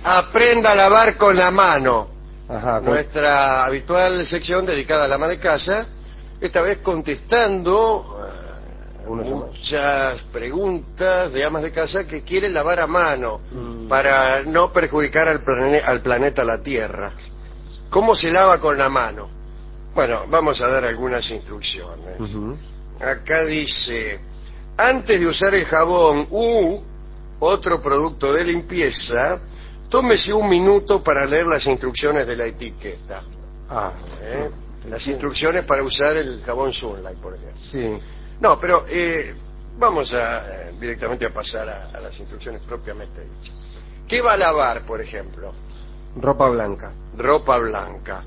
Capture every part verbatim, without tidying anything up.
aprenda a lavar con la mano. Ajá, Nuestra habitual sección dedicada a la ama de casa, esta vez contestando uh, muchas preguntas de amas de casa que quieren lavar a mano mm. para no perjudicar al, plane al planeta la Tierra. ¿Cómo se lava con la mano? Bueno, vamos a dar algunas instrucciones. Uh-huh. Acá dice, antes de usar el jabón u otro producto de limpieza, tómese un minuto para leer las instrucciones de la etiqueta. Ah, ¿eh? Las instrucciones para usar el jabón Sunlight, por ejemplo. Sí. No, pero eh, vamos a eh, directamente a pasar a, a las instrucciones propiamente dichas. ¿Qué va a lavar, por ejemplo? Ropa blanca. Ropa blanca.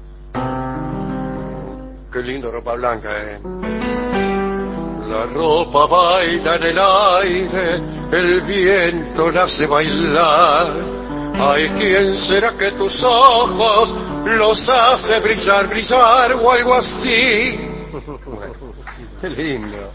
Qué lindo ropa blanca, ¿eh? La ropa baila en el aire, el viento la hace bailar. Ay, ¿quién será que tus ojos los hace brillar, brillar o algo así? Bueno, qué lindo.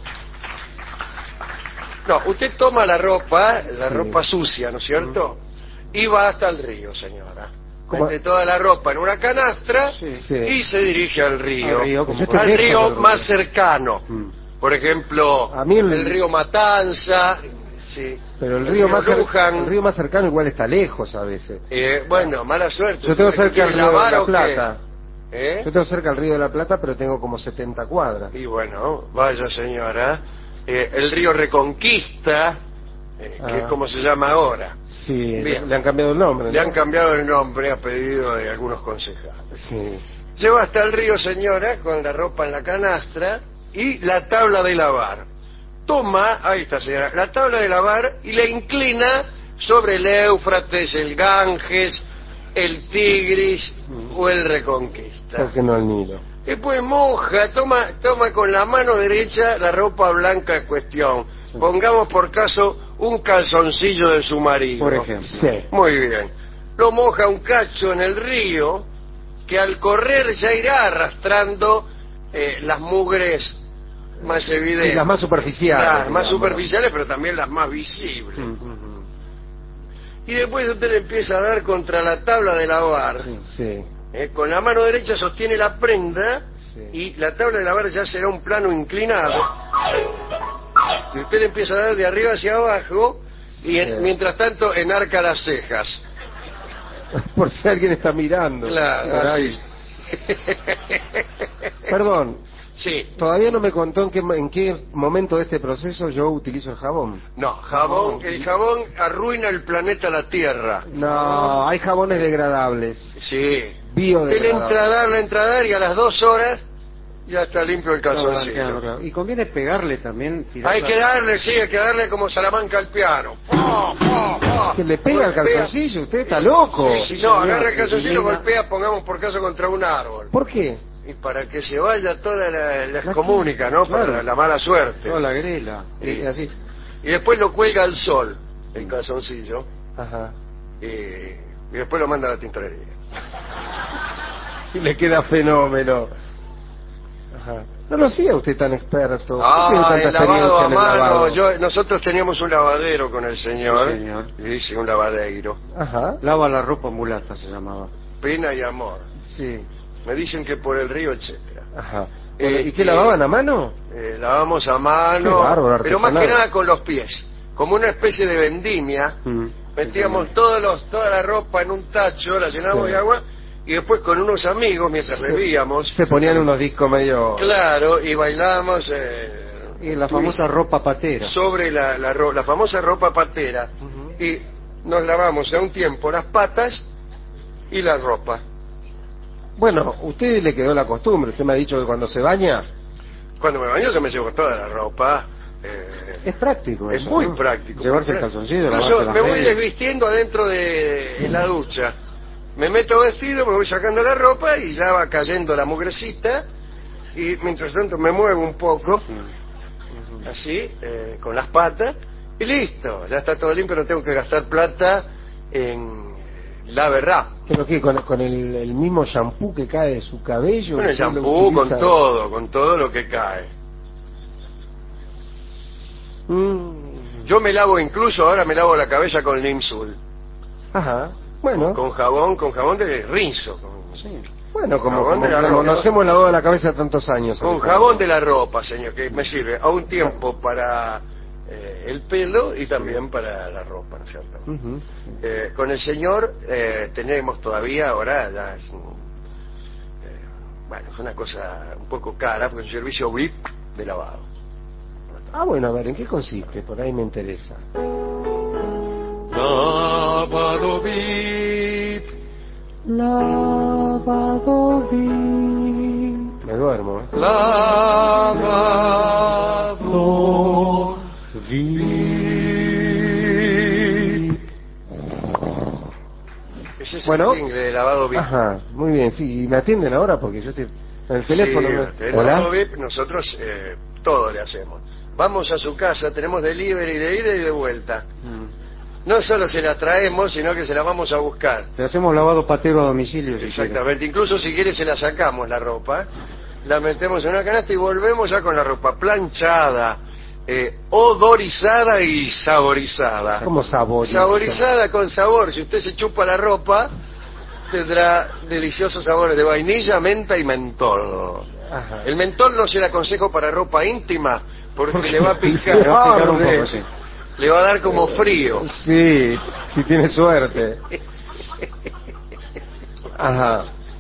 No, usted toma la ropa, la sí. ropa sucia, ¿no es cierto? Y va hasta el río, señora. Mete toda la ropa en una canastra sí. y se dirige al río. Al río, al río más cercano. Mm. Por ejemplo, a mí el... el río Matanza. Sí. Pero el, el río, río más Luján, el río más cercano igual está lejos a veces. Eh, bueno, mala suerte. Yo tengo cerca el río de la Plata. ¿Eh? Yo tengo cerca el río de la Plata, pero tengo como setenta cuadras. Y bueno, vaya señora. Eh, el río Reconquista, eh, ah. que es como se llama ahora. Sí, Bien. le han cambiado el nombre. Le ¿no? han cambiado el nombre a pedido de algunos concejales. Sí. Lleva hasta el río, señora, con la ropa en la canastra y la tabla de lavar. Toma, ahí está señora, la tabla de lavar y la inclina sobre el Éufrates, el Ganges, el Tigris mm. o el Reconquista. ¿Por qué no el Nilo? Después moja, toma, toma con la mano derecha la ropa blanca en cuestión. Sí. Pongamos por caso un calzoncillo de su marido. Por ejemplo. Sí. Muy bien. Lo moja un cacho en el río, que al correr ya irá arrastrando eh, las mugres más evidentes. Sí, las más superficiales. Las más superficiales, pero también las más visibles. Uh-huh. Y después usted le empieza a dar contra la tabla de lavar. Sí. sí. Eh, con la mano derecha sostiene la prenda sí. y la tabla de lavar ya será un plano inclinado. Y usted le empieza a dar de arriba hacia abajo y en, sí. mientras tanto enarca las cejas. Por si alguien está mirando. Claro, así. Perdón. Sí. Todavía no me contó en qué, en qué momento de este proceso yo utilizo el jabón. No, jabón, el jabón arruina el planeta la Tierra. No, hay jabones degradables. Sí. Biodegradables. El entradar, la entradar y a las dos horas ya está limpio el calzoncillo. No, claro, claro. Y conviene pegarle también. Hay que darle, sí, hay que darle como Salamanca al piano. ¡Oh, oh, oh! ¿Que le pega el calzoncillo? Usted está loco. Sí, sí, no, agarra el calzoncillo y lo golpea, pongamos por caso, contra un árbol. ¿Por qué? Y para que se vaya toda la, la excomunica, ¿no? Para claro. la, la mala suerte. Toda la grela. Y, así. Y después lo cuelga al sol, el calzoncillo. Ajá. Y, y después lo manda a la tintorería. Y le queda fenómeno. Ajá. No lo hacía usted tan experto. Ah, el lavado a mano. Lavado? Yo, nosotros teníamos un lavadero con el señor. Sí, señor. Y dice un lavadeiro. Ajá. Lava la ropa mulata se llamaba. Pena y amor. Sí. Me dicen que por el río, etcétera. Ajá. Eh, ¿Y qué eh, lavaban a mano? Eh, lavamos a mano, bárbaro, pero más que nada con los pies, como una especie de vendimia. Mm. Metíamos sí, todos los, toda la ropa en un tacho, la llenamos sí. de agua y después con unos amigos mientras se, bebíamos se ponían unos discos medio claro y bailábamos eh, y la famosa ropa patera sobre la, la, la famosa ropa patera uh-huh. y nos lavamos a un tiempo las patas y la ropa. Bueno, usted le quedó la costumbre. Usted me ha dicho que cuando se baña... Cuando me baño yo me llevo toda la ropa. Eh, es práctico es eso, muy ¿no? práctico. Llevarse muy el calzoncillo. Yo me voy desvistiendo adentro de en la ducha. Me meto vestido, me voy sacando la ropa y ya va cayendo la mugrecita. Y mientras tanto me muevo un poco, uh-huh. así, eh, con las patas. Y listo, ya está todo limpio, no tengo que gastar plata en... La verdad. ¿Pero qué? ¿Con, con el, el mismo shampoo que cae de su cabello? Con el shampoo, con todo, con todo lo que cae. Mm. Yo me lavo incluso, ahora me lavo la cabeza con Limsul. Ajá. Bueno, Con jabón, con jabón de rinzo. Con, Sí. bueno, como, jabón como, de la como ropa. nos hemos lavado la cabeza tantos años. con jabón de la ropa, señor, que me sirve a un tiempo para eh, el pelo y también para la ropa, ¿no es cierto? Ujú. Eh, con el señor eh, tenemos todavía, ahora ya es un, eh, bueno, es una cosa un poco cara, porque es un servicio V I P de lavado. Ah, bueno, a ver, ¿en qué consiste? Por ahí me interesa. Lavado V I P, Lavado V I P. Me duermo, ¿eh? lavado V I P. Ese es Bueno. el jingle de lavado V I P. Ajá, muy bien, sí. ¿Y me atienden ahora? Porque yo estoy en el teléfono. Sí, me- el ¿Hola? lavado V I P nosotros eh, todo le hacemos. Vamos a su casa, tenemos delivery de ida y de vuelta. Mm. No solo se la traemos, sino que se la vamos a buscar. Le hacemos lavado patero a domicilio, si Exactamente, incluso si quiere se la sacamos la ropa, la metemos en una canasta y volvemos ya con la ropa planchada, eh, odorizada y saborizada. ¿Cómo saboriza? Saborizada con sabor. Si usted se chupa la ropa, tendrá deliciosos sabores de vainilla, menta y mentol. Ajá. El mentol no se le aconsejo para ropa íntima porque le va a quiere. Le va a picar, picar un Arde. poco, sí. le va a dar como frío. Sí, si tiene suerte. Ajá.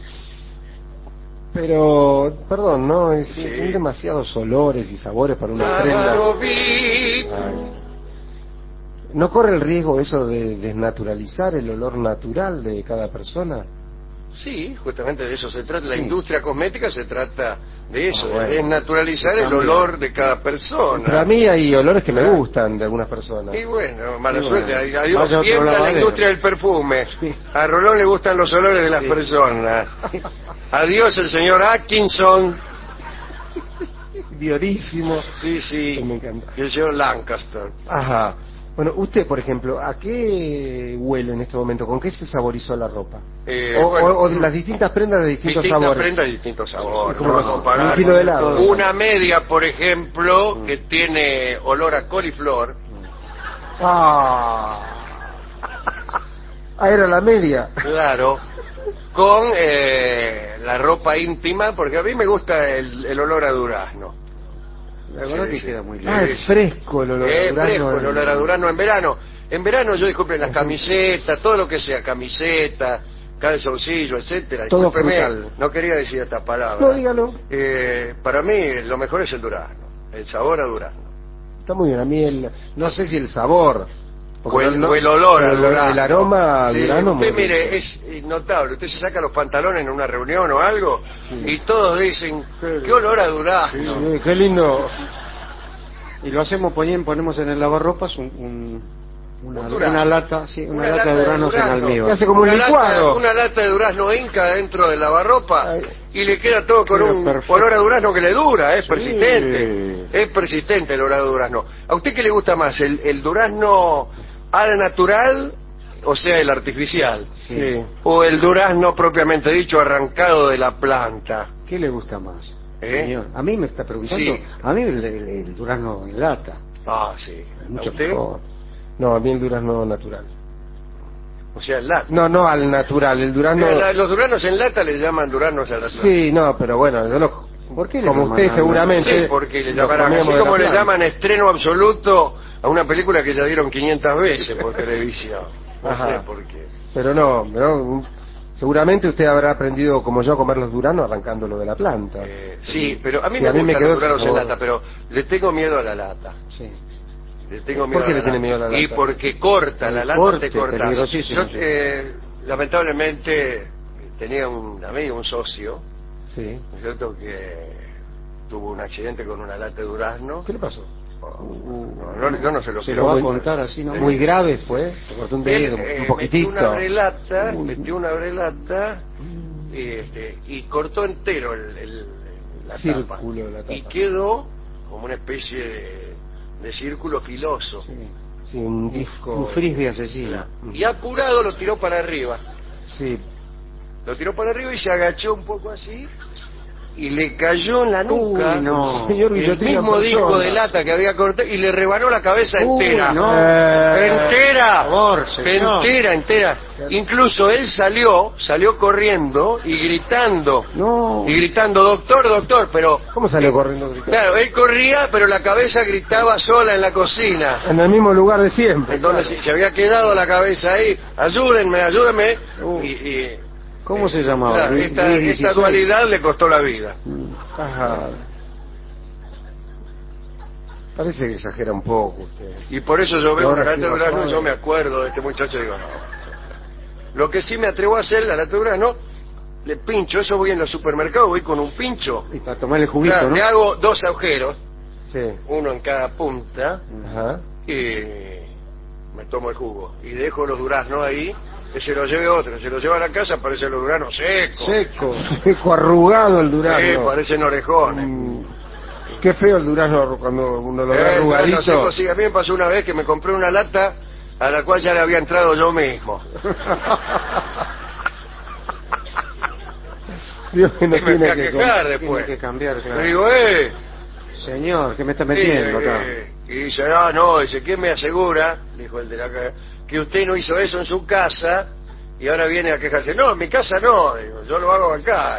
Pero, perdón, ¿no? Es, Sí. son demasiados olores y sabores para una Lavado prenda. V I P. Ay. ¿No corre el riesgo eso de desnaturalizar el olor natural de cada persona? Sí, justamente de eso se trata. La Sí. industria cosmética se trata de eso, Ah, bueno. de desnaturalizar el Cambia. olor de cada persona. Para mí hay olores que me Ah. gustan de algunas personas. Y bueno, mala Y suerte. bueno, Adiós, vaya a otro tiembla la lavadero. industria del perfume. Sí. A Rolón le gustan los olores de las Sí. personas. Adiós, el señor Atkinson. Diorísimo. Sí, sí. Me encanta. Y el señor Lancaster. Ajá. Bueno, usted, por ejemplo, ¿a qué huele en este momento? ¿Con qué se saborizó la ropa? Eh, o, bueno, o- o de las distintas prendas de distintos distintas sabores. prendas y distintos sabores. Como No los- vamos a comparar. un kilo de helado. Una media, por ejemplo, que tiene olor a coliflor. Ah. Ah, era la media. Claro, con eh, la ropa íntima, porque a mí me gusta el, el olor a durazno. La verdad Sí, que sí. queda muy Ah, bien. es fresco el olor a Es durazno. fresco el olor a durazno en verano. En verano yo disculpen las camisetas, todo lo que sea camiseta, calzoncillo, etcétera. Todo Discúlpeme, frutal. no quería decir esta palabra. No, dígalo. Eh, para mí lo mejor es el durazno, el sabor a durazno. Está muy bien, a mí el, no sé si el sabor. O el, no- o el olor a el, durazno. el aroma a Sí, durazno. usted muy mire, rico. es notable. Usted se saca los pantalones en una reunión o algo Sí. y todos dicen, qué olor a durazno. Sí, qué lindo. Y lo hacemos poniendo, ponemos en el lavarropas un, un- una, Un durazno. una lata, sí, una, Una lata, lata de de duranos en durazno. almíbar. Y hace como un una licuado. Lata, una lata de durazno inca dentro del lavarropa Ay. y le queda todo con Queda un perfecto. olor a durazno que le dura, es Sí. persistente. Es persistente el olor a durazno. ¿A usted qué le gusta más, el, el durazno al natural, o sea, el artificial? Sí. ¿O el durazno propiamente dicho, arrancado de la planta? ¿Qué le gusta más? ¿Eh? Señor, a mí me está preguntando, Sí. a mí el, el- el durazno en lata. Ah, sí. Es ¿A mucho usted? mejor. No, a mí el durazno natural. O sea, el lata. No, no al natural, el durazno. Mira, la- los duraznos en lata le llaman duraznos a la Sí, no, pero bueno, yo lo, ¿Por qué le como llaman usted al- seguramente. Sí, porque le lo llamarán, comíamos así de la como le planta. llaman estreno absoluto a una película que ya dieron quinientas veces por televisión. No Ajá. sé por qué. Pero no, no, seguramente usted habrá aprendido como yo a comer los duranos arrancándolo de la planta. Eh, sí, pero a mí Y me a mí me gustan quedó los duraznos ese en sabor. lata, pero le tengo miedo a la lata. Sí. Le tengo ¿Por miedo qué a la le tiene lata. miedo a la Y lata? porque corta, la El lata corte, te corta. peligrosísimo, Yo, sí. eh, lamentablemente, tenía un amigo, un socio, Sí. ¿no es cierto?, que tuvo un accidente con una lata de durazno. ¿Qué le pasó? No, no, yo no se lo Se quiero lo va a contar. contar así, ¿no? Muy grave fue, se cortó un Él, dedo, eh, un poquitito. Metió una brelata, Uy. metió una brelata y, este, y cortó entero el, el- la Círculo tapa. de la tapa. Y quedó como una especie de, de círculo filoso. Sí. Sí, un disco. Un frisbee asesino. Y apurado lo tiró para arriba. Sí. Lo tiró para arriba y se agachó un poco así y le cayó en la nuca Uy, no. Señor el Guillotina mismo en disco persona. de lata que había cortado y le rebanó la cabeza Uy, entera. no. Eh, Entera, Por favor, señor. entera, entera. Incluso él salió, salió corriendo y gritando, No. y gritando, doctor, doctor, pero... ¿Cómo salió corriendo gritando? Claro, él corría, pero la cabeza gritaba sola en la cocina. En el mismo lugar de siempre. Entonces claro. se había quedado la cabeza ahí, ayúdenme, ayúdenme. Uh. Y, y, ¿Cómo se llamaba? claro, Luis- esta, Luis esta dieciséis. dualidad le costó la vida. Ajá. Parece que exagera un poco usted. Y por eso yo veo Ahora una sí lata de va durazno y suave. yo me acuerdo de este muchacho y digo, no. Lo que sí me atrevo a hacer, la lata de durazno, le pincho, eso voy en los supermercados, voy con un pincho. Y para tomar el juguito, Claro, ¿no? le hago dos agujeros, Sí. uno en cada punta, Ajá. y me tomo el jugo. Y dejo los duraznos ahí, que se los lleve otro. Se los lleva a la casa, parecen los duraznos secos. Seco. Seco, arrugado el Eh, durazno. parecen orejones. Mm, Qué feo el durazno cuando uno lo ve Eh, el durazno arrugadito. seco, sí, a mí me pasó una vez que me compré una lata a la cual ya le había entrado yo mismo. Dios que no Y me fui tiene a que quejar Tiene después. que cambiar, claro. Le digo, eh, Señor, ¿qué me está sí, metiendo acá? eh, y dice, ah, no, dice, ¿quién me asegura? Dijo el de la ca- que usted no hizo eso en su casa y ahora viene a quejarse. No, en mi casa no, digo, yo lo hago acá.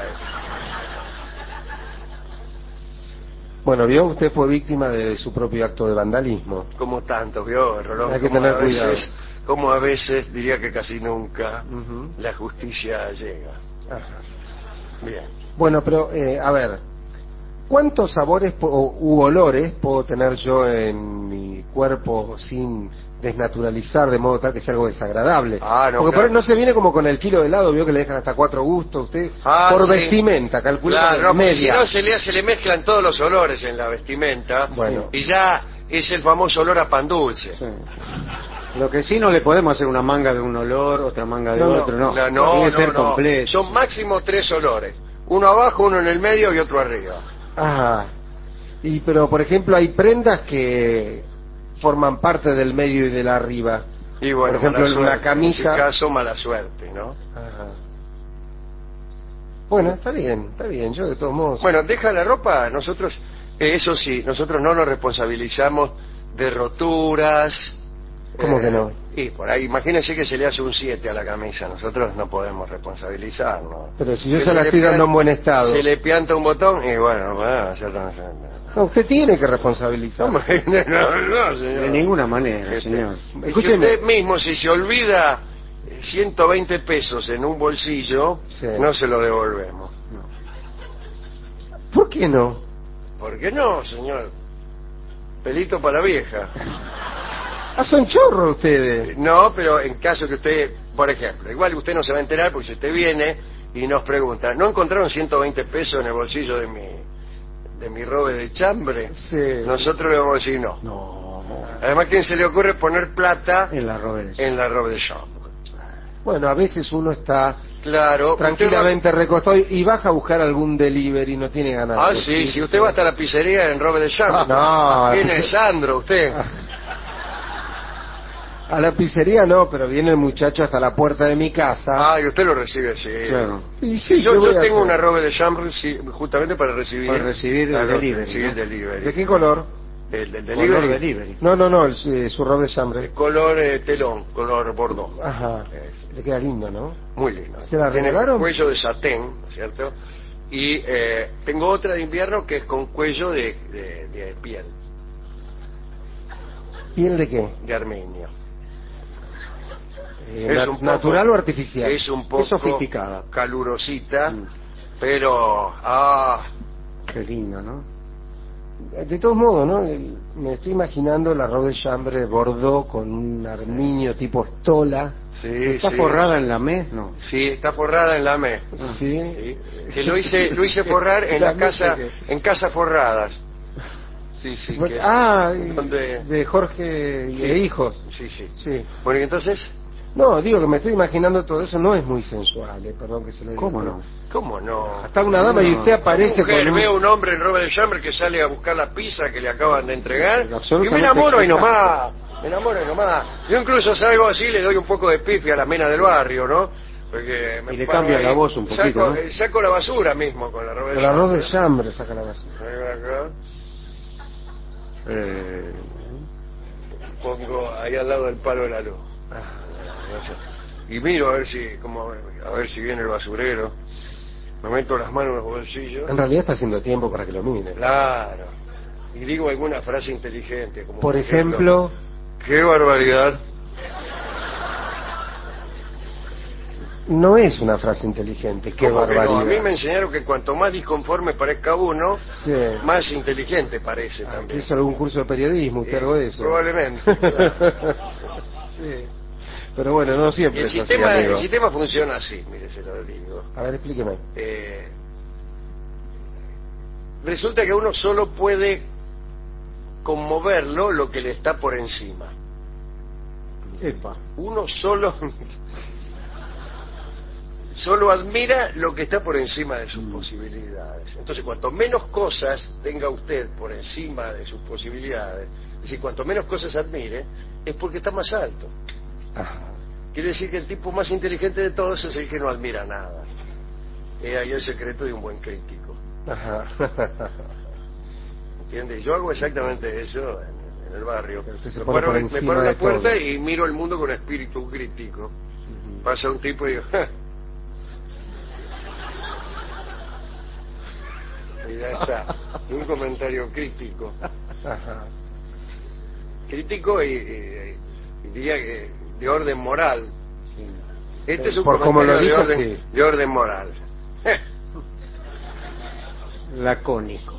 Bueno, vio, usted fue víctima de su propio acto de vandalismo. Como tanto, vio, Rolón, Hay que como tener a veces, cuidado. como a veces, diría que casi nunca, Ujú. la justicia llega. Ajá. Bien. Bueno, pero, eh, a ver, ¿cuántos sabores po- u olores puedo tener yo en mi cuerpo sin desnaturalizar de modo tal que sea algo desagradable? Ah, no, Porque por claro. ahí no se viene como con el kilo de helado, vio que le dejan hasta cuatro gustos, usted, Ah, por sí. vestimenta, calcula Claro, no, porque si media. no se le, se le mezclan todos los olores en la vestimenta. Bueno. Y ya es el famoso olor a pan dulce. Sí. Lo que sí no le podemos hacer una manga de un olor, otra manga de No, no. otro, no. No, no, Tiene que no, ser no. completo. Son máximo tres olores. Uno abajo, uno en el medio y otro arriba. Ah, y pero por ejemplo hay prendas que forman parte del medio y del arriba. Y bueno, Por ejemplo, mala en una suerte. camisa- En ese caso, mala suerte, ¿no? Ajá. Bueno, está bien, está bien, yo de todos modos... Bueno, deja la ropa, nosotros, eh, eso sí, nosotros no nos responsabilizamos de roturas. ¿Cómo eh, que no? Y por ahí, imagínense que se le hace un siete a la camisa, nosotros no podemos responsabilizarnos. Pero si yo Que se la le estoy dando pian- en buen estado. Se le pianta un botón y bueno, bueno, ya no, ya no. No, usted tiene que responsabilizar. No, no, no, señor. De ninguna manera, Este, señor. y si Escúcheme. usted mismo, si se olvida eh, ciento veinte pesos en un bolsillo, Sí. no se lo devolvemos. ¿Por qué no? ¿Por qué no, señor? Pelito para la vieja. Ah, son chorros ustedes. No, pero en caso que usted, por ejemplo, igual usted no se va a enterar porque si usted viene y nos pregunta, ¿no encontraron ciento veinte pesos en el bolsillo de mi de mi robe de chambre? Sí. Nosotros le vamos a decir no. No, Además, ¿quién se le ocurre poner plata en la robe de en la robe de chambre? Bueno, a veces uno está Claro. tranquilamente recostado y baja a buscar algún delivery, no tiene ganas. Ah, de sí, vestirse. si usted va hasta la pizzería en robe de chambre. No, Viene la pizze- Sandro, usted. A la pizzería no, pero viene el muchacho hasta la puerta de mi casa. Ah, y usted lo recibe, sí. Claro. Y sí, yo ¿qué voy yo a tengo hacer? una robe de chambre sí, justamente para recibir... Para recibir el Claro, delivery, recibir ¿no? el delivery. ¿De qué color? El del Color delivery. delivery. No, no, no, el, eh, su robe de chambre. De color eh, telón, color bordón. Ajá, Es le queda lindo, ¿no? muy lindo. ¿Se la Tiene regalaron? cuello de satén, ¿no es cierto? Y eh, tengo otra de invierno que es con cuello de, de, de piel, ¿Piel de qué? de armenio. Eh, Es na- un poco- ¿Natural o artificial? Es un poco Es sofisticada. calurosita, Mm. pero... ah Qué lindo, ¿no? De todos modos, ¿no? El- Me estoy imaginando la robe de chambre bordó con un armiño tipo estola. Sí, ¿Está sí. forrada en la mes? No. Sí, está forrada en la M E. Sí. Sí. Que lo hice, lo hice forrar en la La casa, mesa en casa forradas. Sí, sí. Bueno, que- ah, y- donde- de Jorge y Sí. de hijos. Sí, sí. Sí. Bueno, y entonces, No, digo que me estoy imaginando todo eso, no es muy sensual, eh, perdón que se lo diga. ¿Cómo pero no? ¿cómo no? Hasta una dama y No. usted aparece Mujer, con un... veo un hombre en robe de chambre que sale a buscar la pizza que le acaban de entregar y me Absolutamente enamoro y excitante. nomás, me enamoro y nomás. Yo incluso salgo así, le doy un poco de pifi a las menas del barrio, ¿no? Porque me Y le paro cambia ahí, la voz un poquito, saco, ¿no? eh, saco la basura mismo con la ropa de El arroz de chambre. chambre saca la basura. Ahí va acá, Eh, pongo ahí al lado del palo de la luz. Ah, Y miro a ver si como a ver si viene el basurero. Me meto las manos en los bolsillos. en realidad está haciendo tiempo para que lo mire. Claro. Y digo alguna frase inteligente, como Por ejemplo, ¡qué barbaridad! no es una frase inteligente, qué ¿Cómo que no? barbaridad. A mí me enseñaron que cuanto más disconforme parezca uno, Sí. más inteligente parece Ah, también. ¿hizo algún curso de periodismo? ¿Usted Eh, algo de eso? Probablemente. Claro. Sí. Pero bueno, no Y siempre el es así, sistema, amigo. el sistema funciona así, mire, se lo digo. A ver, explíqueme. Eh, resulta que uno solo puede conmoverlo lo que le está por encima. epa. Uno solo solo admira lo que está por encima de sus posibilidades. Entonces, cuanto menos cosas tenga usted por encima de sus posibilidades, es decir, cuanto menos cosas admire, es porque está más alto. Ajá. Quiere decir que el tipo más inteligente de todos es el que no admira nada. Es ahí el secreto de un buen crítico. Ajá. ¿Entiendes? Yo hago exactamente eso en, en el barrio. Usted se Me pone paro, por me encima paro en la de puerta todo. y miro el mundo con espíritu crítico. Ujú. Pasa un tipo y digo, ¡ja! Y ya está. Un comentario crítico. Ajá. Crítico y, y- y diría que de orden moral. Sí. Este Eh, es un por como comentario lo de, dijo, orden, sí. de orden moral. Lacónico.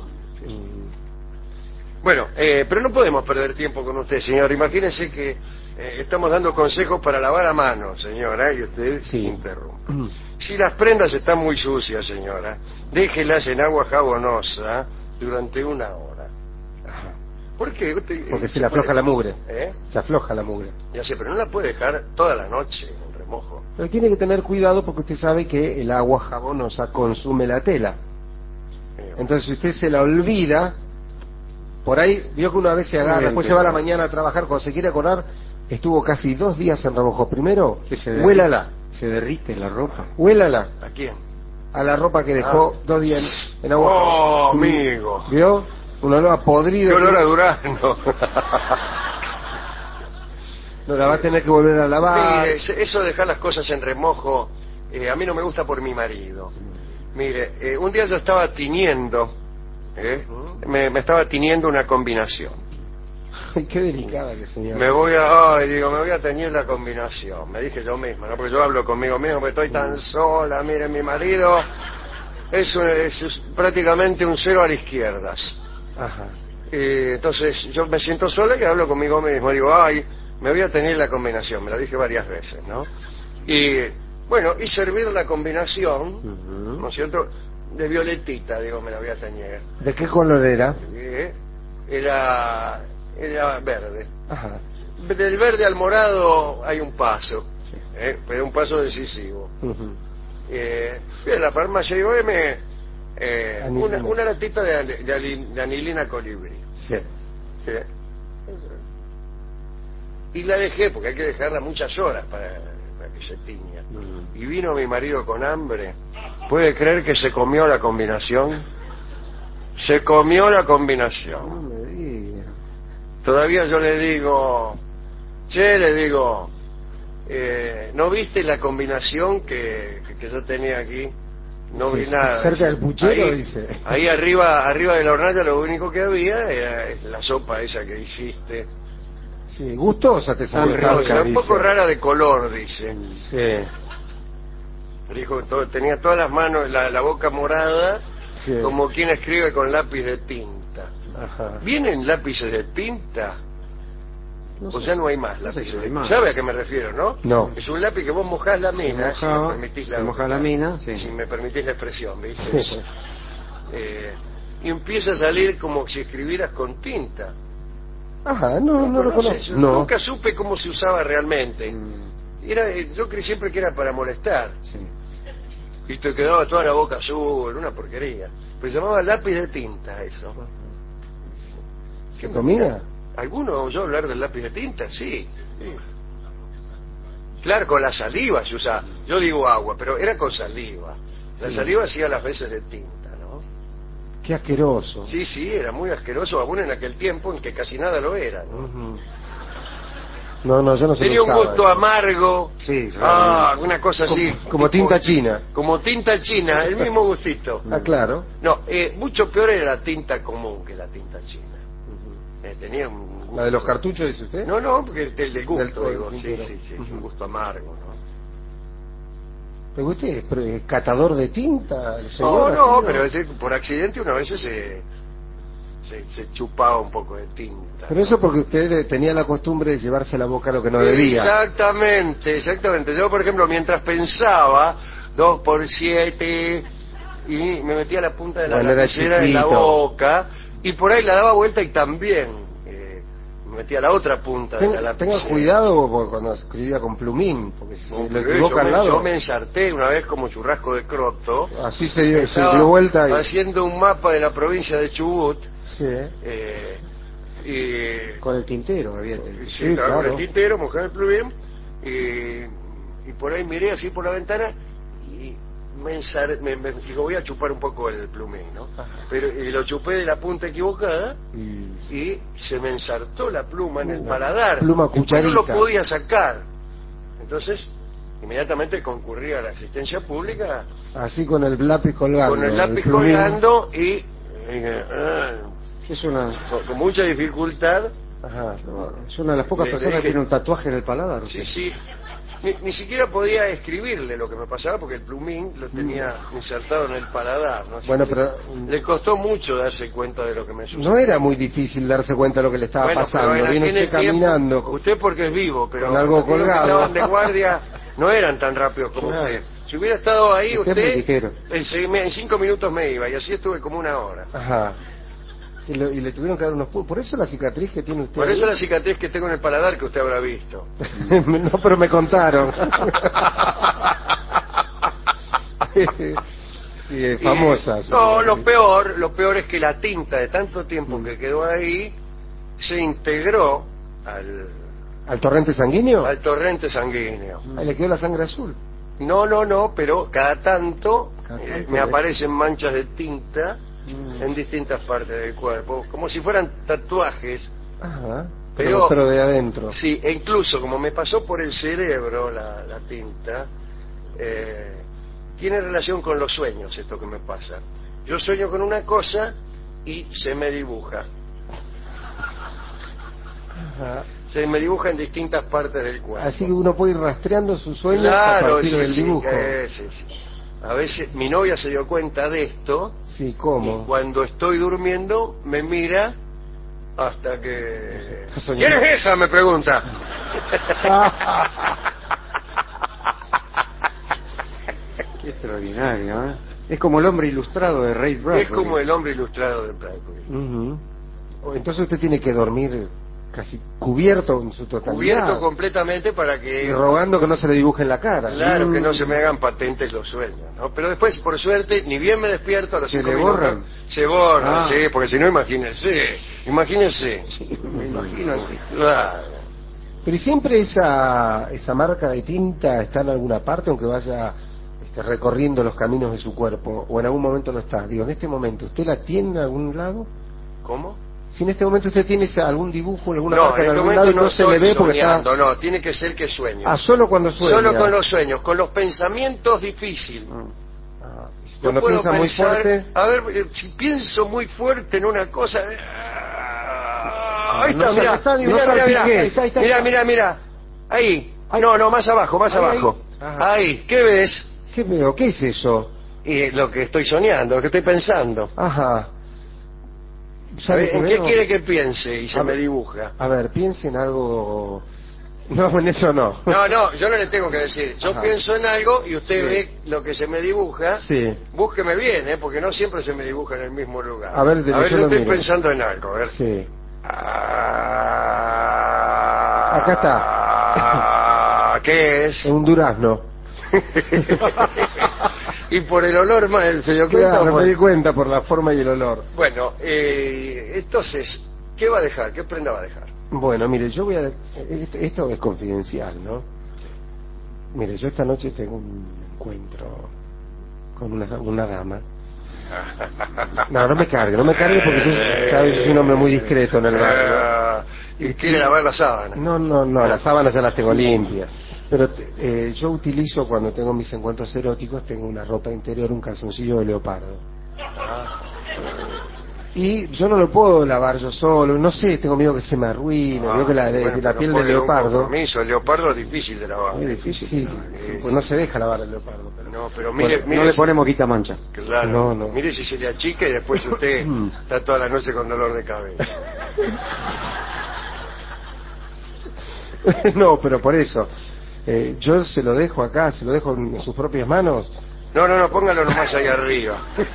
Mm. Bueno, eh, pero no podemos perder tiempo con usted, señor. Imagínese que eh, estamos dando consejos para lavar a mano, señora, y usted Sí. interrumpe. Si las prendas están muy sucias, señora, déjelas en agua jabonosa durante una hora. Ajá. ¿Por qué? Usted, Porque eh, se le afloja puede- la mugre. ¿Eh? Se afloja la mugre. Ya sé, pero no la puede dejar toda la noche en remojo. Pero tiene que tener cuidado porque usted sabe que el agua jabonosa consume la tela. Eh, Entonces, si usted se la olvida, por ahí, vio que una vez se agarra, Muy después bien, se va a la claro. mañana a trabajar, cuando se quiere acordar, estuvo casi dos días en remojo. Primero, Que se derrite- huélala, Se derrite la ropa. huélala ¿A quién? a la ropa que dejó Ah. dos días en, en agua Oh, jabonosa. amigo. ¿Vio? Un olor a ¡Qué podrido. olor a durazno! No la va a tener que volver a lavar. Mire, ese- eso de dejar las cosas en remojo, eh, a mí no me gusta por mi marido. Mire, eh, un día yo estaba tiñendo, ¿eh? me, me estaba tiñendo una combinación. Ay, qué delicada que señora. Me voy a, ay, digo, me voy a teñir la combinación. Me dije yo mismo, ¿no? Porque yo hablo conmigo mismo, porque estoy tan sola. Mire, mi marido es, un- es- es prácticamente un cero a la izquierda. Ajá. Y entonces yo me siento sola y hablo conmigo mismo. Digo, ay, me voy a tener la combinación. Me lo dije varias veces, ¿no? Y bueno, y servir la combinación, Ujú. ¿no es cierto? De violetita, digo, me la voy a teñir. ¿De qué color era? Eh, Era, era verde. Ajá. Del verde al morado hay un paso, ¿eh? Pero un paso decisivo. Ujú. Eh, fui a la farmacia y digo, "Deme, eh, Anilina. una, una latita de, ale- de ali- de anilina colibrí". Sí. ¿Sí? Y la dejé, porque hay que dejarla muchas horas para, para que se tiña. Mm. Y vino mi marido con hambre. ¿Puede creer que se comió la combinación? Se comió la No combinación. me diga. Todavía yo le digo, che, le digo, eh, ¿no viste la combinación que, que, que yo tenía aquí? No Sí, vi nada. cerca del puchero, ahí, dice. Ahí arriba, arriba de la hornalla lo único que había era la sopa esa que hiciste. Sí, gustosa te salió. Tan Carlos, O sea, un dice. poco rara de color, dice. Sí. Dijo, todo, tenía todas las manos, la, la boca morada, Sí. como quien escribe con lápiz de tinta. Ajá. ¿Vienen lápices de tinta? No O sé. ya no hay más No sé lápices si de hay tinta. más. ¿Sabe a qué me refiero, no? No. Es un lápiz que vos mojás la Se mina, si mojaba, me permitís la, se moja la mina, sí. si me permitís la expresión, ¿viste? Sí. Eh, y empieza a salir como si escribieras con tinta. Ajá, no, no lo conoces? conozco. No. Nunca supe cómo se usaba realmente. Mm, Era, eh, yo creí siempre que era para molestar. sí. Y te quedaba toda la boca azul, una porquería. Pues se llamaba lápiz de tinta eso. ¿Se comía? ¿Alguno oyó hablar del lápiz de tinta? Sí. sí. Claro, con la saliva se usa. Yo digo agua, pero era con saliva. La Sí. saliva hacía las veces de tinta, ¿no? Qué asqueroso. Sí, sí, era muy asqueroso, aún en aquel tiempo en que casi nada lo era, ¿no? Ujú. No, no, yo no sé. Tenía un gusto amargo. Sí, Ah, realmente. una cosa así. Como, como tipo- tinta china. Como tinta china, el mismo gustito. Ah, claro. No, eh, mucho peor era la tinta común que la tinta china. Eh, tenía un gusto. ¿La de los cartuchos, dice usted? No, no, porque el, el del gusto, Del- digo, del sí, tintero. sí, sí, es un Ujú. gusto amargo, ¿no? ¿Pero usted es pro- es catador de tinta, el señor? No, no, así, pero ese, por accidente una vez se, se, se chupaba un poco de tinta. Pero eso porque usted eh, tenía la costumbre de llevarse a la boca lo que no debía. Exactamente, exactamente. Yo, por ejemplo, mientras pensaba, dos por siete, y me metía la punta de la Bueno, era lapicera en la chiquito. boca, y por ahí la daba vuelta y también eh, me metía la otra punta de la Ten- lapicera. tenga cuidado porque cuando escribía con plumín, porque si No, se lo pero equivoca yo, al me, lado, yo me ensarté una vez como churrasco de croto. así se dio, se Estaba dio vuelta y... haciendo un mapa de la provincia de Chubut. Sí, eh, y Con el tintero había tenido. sí, Sí, estaba con claro. el tintero, mojé el plumín, y, y por ahí miré así por la ventana y me, ensar- me, me digo, voy a chupar un poco el plumín, ¿no? Ajá. Pero y lo chupé de la punta equivocada y... y se me ensartó la pluma en el Una paladar. pluma Después cucharita. no lo podía sacar. Entonces, inmediatamente concurrí a la asistencia pública Así con el lápiz colgando. con el lápiz plumín. colgando y eh, ah, Es una, con, con mucha dificultad. Ajá. es una de las pocas Le- le personas dije- que tiene un tatuaje en el paladar. Sí, usted. sí. Ni, ni siquiera podía escribirle lo que me pasaba porque el plumín lo tenía insertado en el paladar, ¿no? Así Bueno, que pero- le costó mucho darse cuenta de lo que me sucedía. No era muy difícil darse cuenta de lo que le estaba Bueno, pasando. pero en Vino aquel usted tiempo- caminando. con- Usted porque es vivo, pero con algo aquellos que colgado. estaban de guardia no eran tan rápidos como Claro. usted. Si hubiera estado ahí Usted es muy usted, ligero. en, se- en cinco minutos me iba y así estuve como una hora. Ajá. Y, lo- y le tuvieron que dar unos pu- Por eso la cicatriz que tiene usted. Por ahí. eso la cicatriz que tengo en el paladar que usted habrá visto. No, pero me contaron. Sí, es famosa. Y- su- no, lo peor, lo peor es que la tinta de tanto tiempo que quedó ahí se integró al, ¿Al torrente sanguíneo? al torrente sanguíneo. Ahí le quedó la sangre azul. No, no, no, pero cada tanto, Cada eh, tanto, me ¿eh? aparecen manchas de tinta Mm. en distintas partes del cuerpo, como si fueran tatuajes. Ajá. Pero- Pero, pero de adentro. Sí, e incluso como me pasó por el cerebro la, la tinta, eh, tiene relación con los sueños esto que me pasa. Yo sueño con una cosa y se me dibuja. Ajá. Se me dibuja en distintas partes del cuerpo. Así que uno puede ir rastreando sus sueños a Claro, partir sí, del sí, dibujo. eh, sí, sí. A veces mi novia se dio cuenta de esto Sí, y ¿cómo? cuando estoy durmiendo me mira hasta que... Está soñando. ¿Quién es esa? Me pregunta. Qué extraordinario, ¿eh? Es como el hombre ilustrado de Ray Bradbury. Es como el hombre ilustrado de Bradbury. Ujú. Entonces usted tiene que dormir casi cubierto en su totalidad. Cubierto completamente para Y que... rogando que no se le dibuje en la cara. Claro, que Mm. no se me hagan patentes los sueños, ¿no? Pero después, por suerte, ni bien me despierto a los ¿Se cinco le minutos, borran? se borran, Ah. sí, porque si no, imagínense, imagínense. Me imagino así. Claro. Pero ¿y siempre esa, esa marca de tinta está en alguna parte, aunque vaya este, recorriendo los caminos de su cuerpo? ¿O en algún momento no está? Digo, en este momento, ¿usted la tiene en algún lado? ¿Cómo? Si en este momento usted tiene esa- algún dibujo, alguna No, marca en en este algún momento lado y no no se le estoy ve porque soñando, está... no, tiene que ser que sueño. Ah, solo cuando sueña. Solo con los sueños, con los pensamientos difíciles. Ah, y Yo cuando puedo piensa muy pensar, fuerte... a ver, eh, si pienso muy fuerte en una cosa... eh, ah, ahí No está, se- mira, está- mira, no mira, mira, salpiques. ahí está, ahí está. mira, mira, mira, ahí, no, no, más abajo, más Ahí, abajo, ahí. Ajá. ahí, ¿qué ves? ¿Qué veo? ¿Qué es eso? Y lo que estoy soñando, lo que estoy pensando. Ajá. A ¿Sabe ver, ¿En qué qué veo? quiere que piense? Y se A me ver. dibuja. A ver, piense en algo... No, en eso no. No, no, yo no le tengo que decir. Yo Ajá. pienso en algo y usted Sí. ve lo que se me dibuja. Sí. Búsqueme bien, ¿eh? Porque no siempre se me dibuja en el mismo lugar. A ver, de- a ver yo yo lo estoy miro. pensando en algo. A ver. Sí. Ah, Acá está. ¿Qué es? Un durazno. Y por el olor más, ¿se dio cuenta? Claro, o por- me di cuenta por la forma y el olor. Bueno, eh, entonces, ¿qué va a dejar? ¿Qué prenda va a dejar? Bueno, mire, yo voy a... Esto, esto es confidencial, ¿no? Mire, yo esta noche tengo un encuentro con una, una dama. No, no me cargue, no me cargue porque yo, ¿sabes? Yo soy un hombre muy discreto en el barrio. ¿Y quiere lavar la sábana? No, no, no, las sábanas ya las tengo limpias. Pero eh, yo utilizo, cuando tengo mis encuentros eróticos, tengo una ropa interior, un calzoncillo de leopardo. Y yo no lo puedo lavar yo solo, no sé, tengo miedo que se me arruine, Ah, veo que la, bueno, la piel de leopardo... El leopardo es difícil de lavar. Muy difícil. Sí, sí, pues no se deja lavar el leopardo. Pero... No, pero mire, bueno, mire no le si... ponemos quita mancha. Claro, no, no. Mire si se le achica y después usted está toda la noche con dolor de cabeza. No, pero por eso, eh, yo se lo dejo acá, se lo dejo en sus propias manos. No, no, no, póngalo nomás ahí arriba.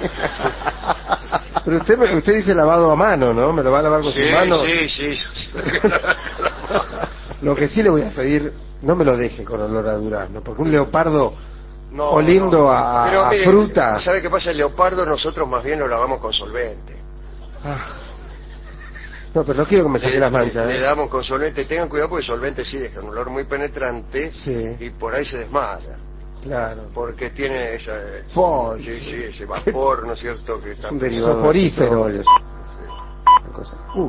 Pero usted me, usted dice lavado a mano, ¿no? ¿Me lo va a lavar con sí, sus manos? Sí, sí, sí. Lo que sí le voy a pedir, no me lo deje con olor a durazno, porque un leopardo no, oliendo no. a, Pero, a mire, fruta... ¿sabe qué pasa? El leopardo nosotros más bien lo lavamos con solvente. Ah. No, pero no quiero que me saque le, las manchas. Le, ¿eh? le damos con solvente. Tengan cuidado porque el solvente sí deja un olor muy penetrante, sí. Y por ahí se desmaya. Claro. Porque tiene esa, Fo- sí, sí, ese vapor, ¿no es cierto? Que está Un derivado soporífero. de sí. cosa. Uh.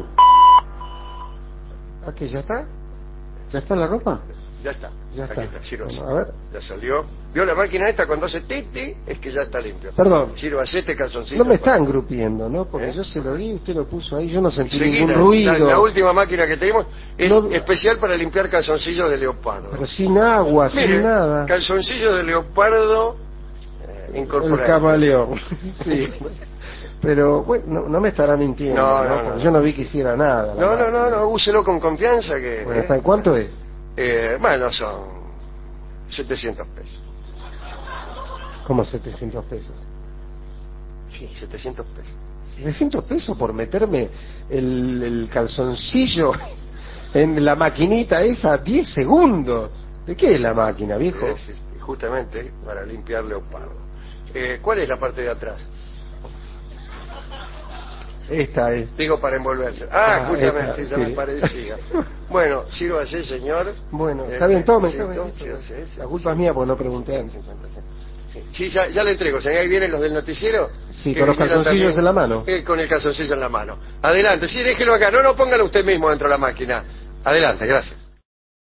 ¿Aquí ya está? ¿Ya está la ropa? Ya está. Ya Aquí está. está, sírvase. Bueno, a ver. Ya salió. ¿Vio la máquina esta cuando hace titi? Es que ya está limpio. Perdón. Sírvase este calzoncillo. No me están grupiendo, ¿no? Porque ¿Eh? yo se lo di, usted lo puso ahí, yo no sentí Seguida, ningún ruido. La, la última máquina que tenemos es No, especial para limpiar calzoncillos de leopardo. Pero sin agua, Mire, sin nada. Calzoncillos de leopardo eh, incorporado. El camaleón. Sí. Pero bueno, no, no me estará mintiendo, No, ¿no? no, Porque no. yo no vi que hiciera nada. No, no, no, no, úselo con confianza que... Bueno, eh, ¿está- ¿cuánto es? eh, bueno, son setecientos pesos. Como setecientos pesos. Sí, setecientos pesos. setecientos pesos por meterme el, el calzoncillo en la maquinita esa, diez segundos. ¿De qué es la máquina, viejo? Es, es, justamente para limpiar leopardo. Eh, ¿Cuál es la parte de atrás? Esta es. Digo, para envolverse. Ah, Ah, justamente, esta, ya sí. me parecía. Bueno, sírvase, señor. Bueno, Eh, está bien, tome, sí, tome. tome, sí, sí, sí, La culpa sí, es mía porque no sí, pregunté antes. Sí, sí, ya, ya le entrego. señor. Ahí vienen los del noticiero. Sí, que con los vinieron calzoncillos también, en la mano. eh, con el calzoncillo en la mano. Adelante, sí, déjelo acá. No, no, póngalo usted mismo dentro de la máquina. Adelante, gracias.